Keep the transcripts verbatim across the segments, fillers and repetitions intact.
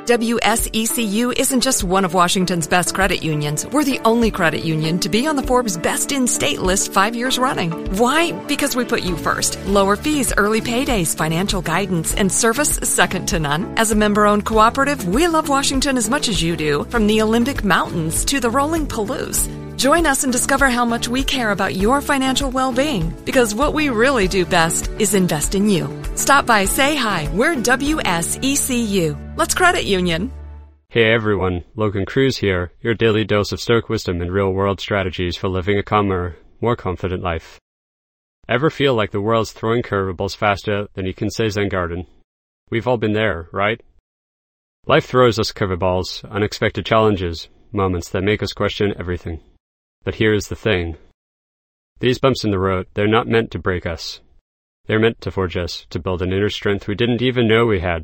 W S E C U isn't just one of Washington's best credit unions. We're the only credit union to be on the Forbes Best in State list five years running. Why? Because we put you first. Lower fees, early paydays, financial guidance, and service second to none. As a member-owned cooperative, we love Washington as much as you do, from the Olympic Mountains to the rolling Palouse. Join us and discover how much we care about your financial well-being, because what we really do best is invest in you. Stop by, say hi. We're W S E C U. Let's credit union. Hey everyone, Logan Cruz here, your daily dose of Stoic wisdom and real-world strategies for living a calmer, more confident life. Ever feel like the world's throwing curveballs faster than you can say Zen Garden? We've all been there, right? Life throws us curveballs, unexpected challenges, moments that make us question everything. But here's the thing. These bumps in the road, they're not meant to break us. They're meant to forge us, to build an inner strength we didn't even know we had.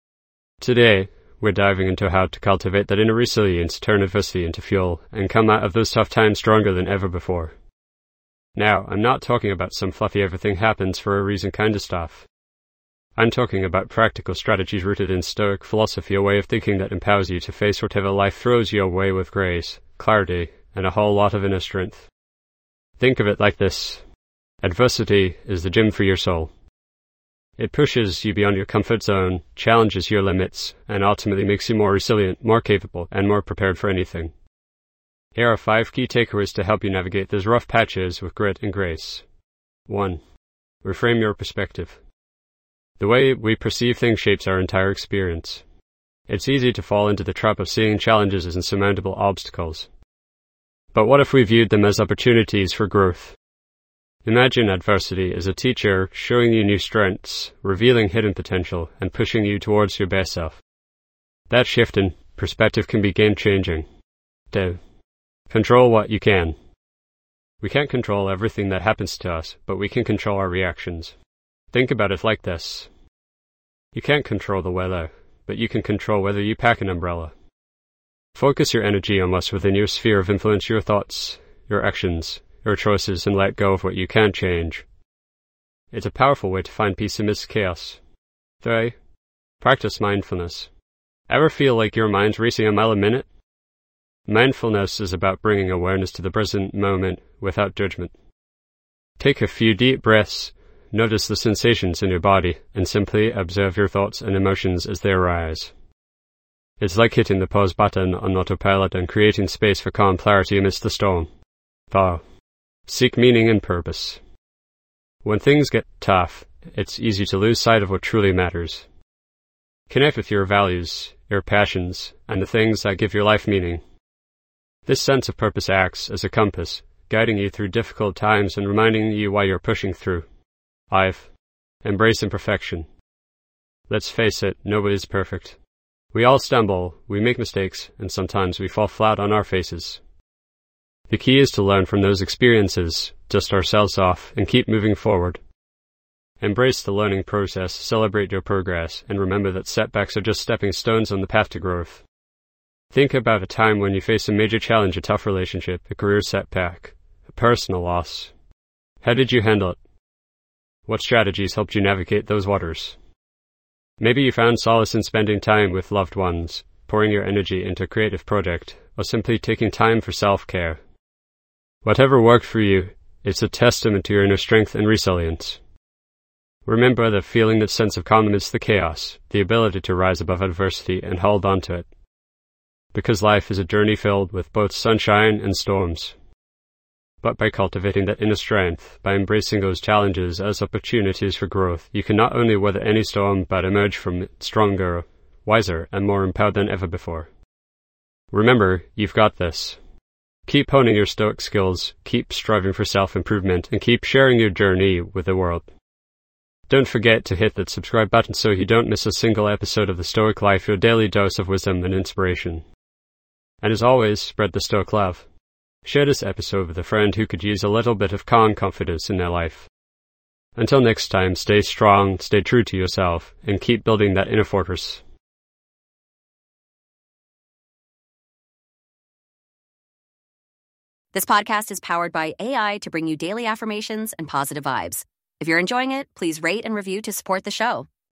Today, we're diving into how to cultivate that inner resilience, turn adversity into fuel, and come out of those tough times stronger than ever before. Now, I'm not talking about some fluffy everything happens for a reason kind of stuff. I'm talking about practical strategies rooted in Stoic philosophy, a way of thinking that empowers you to face whatever life throws your way with grace, clarity, and a whole lot of inner strength. Think of it like this. Adversity is the gym for your soul. It pushes you beyond your comfort zone, challenges your limits, and ultimately makes you more resilient, more capable, and more prepared for anything. Here are five key takeaways to help you navigate those rough patches with grit and grace. one. Reframe your perspective. The way we perceive things shapes our entire experience. It's easy to fall into the trap of seeing challenges as insurmountable obstacles. But what if we viewed them as opportunities for growth? Imagine adversity as a teacher showing you new strengths, revealing hidden potential, and pushing you towards your best self. That shift in perspective can be game-changing. two. Control what you can. We can't control everything that happens to us, but we can control our reactions. Think about it like this. You can't control the weather, but you can control whether you pack an umbrella. Focus your energy on what's within your sphere of influence, your thoughts, your actions, your choices, and let go of what you can't change. It's a powerful way to find peace amidst chaos. three. Practice mindfulness. Ever feel like your mind's racing a mile a minute? Mindfulness is about bringing awareness to the present moment without judgment. Take a few deep breaths, notice the sensations in your body, and simply observe your thoughts and emotions as they arise. It's like hitting the pause button on autopilot and creating space for calm clarity amidst the storm. four. Seek meaning and purpose. When things get tough, it's easy to lose sight of what truly matters. Connect with your values, your passions, and the things that give your life meaning. This sense of purpose acts as a compass, guiding you through difficult times and reminding you why you're pushing through. five. Embrace imperfection. Let's face it, nobody's perfect. We all stumble, we make mistakes, and sometimes we fall flat on our faces. The key is to learn from those experiences, dust ourselves off, and keep moving forward. Embrace the learning process, celebrate your progress, and remember that setbacks are just stepping stones on the path to growth. Think about a time when you faced a major challenge, a tough relationship, a career setback, a personal loss. How did you handle it? What strategies helped you navigate those waters? Maybe you found solace in spending time with loved ones, pouring your energy into a creative project, or simply taking time for self-care. Whatever worked for you, it's a testament to your inner strength and resilience. Remember that feeling that sense of calm amidst the chaos, the ability to rise above adversity and hold on to it. Because life is a journey filled with both sunshine and storms. But by cultivating that inner strength, by embracing those challenges as opportunities for growth, you can not only weather any storm, but emerge from it stronger, wiser, and more empowered than ever before. Remember, you've got this. Keep honing your Stoic skills, keep striving for self-improvement, and keep sharing your journey with the world. Don't forget to hit that subscribe button so you don't miss a single episode of The Stoic Life, your daily dose of wisdom and inspiration. And as always, spread the Stoic love. Share this episode with a friend who could use a little bit of calm confidence in their life. Until next time, stay strong, stay true to yourself, and keep building that inner fortress. This podcast is powered by A I to bring you daily affirmations and positive vibes. If you're enjoying it, please rate and review to support the show.